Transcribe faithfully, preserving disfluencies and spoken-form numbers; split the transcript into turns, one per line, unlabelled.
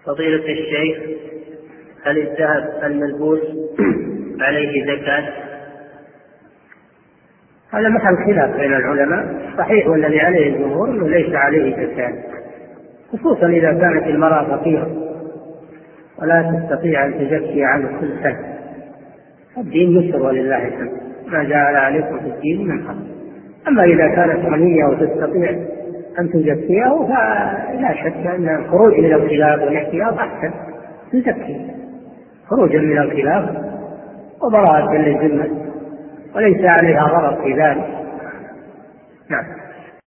فضيلة الشيخ، هل الذهب الملبوس عليه زكاة؟
هذا محل خلاف بين العلماء. صحيح والذي عليه الجمهور انه ليس عليه زكاة، خصوصا اذا كانت المرأة فقيرة ولا تستطيع ان تزكي عنه كل سنة. الدين يسر ولله الحمد، ما جعل عليكم في الدين من حرج. اما اذا كانت غنية وتستطيع ان تزكيه فلا شك ان الخروج من الخلاف والاحتياط احسن، تزكي خروجا من الخلاف وبراءة للذمة وليس عليها غرض في ذلك. نعم.